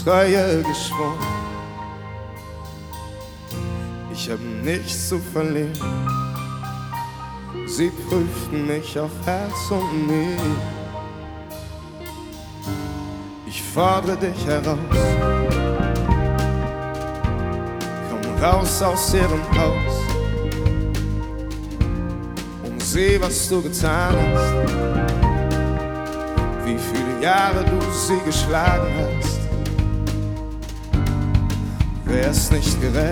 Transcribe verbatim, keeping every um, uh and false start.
Treue geschworen. Ich hab nichts zu verlieren. Sie prüften mich auf Herz und Niere. Ich fordere dich heraus. Komm raus aus ihrem Haus und seh, was du getan hast. Wie viele Jahre du sie geschlagen hast. Wär's nicht gerecht,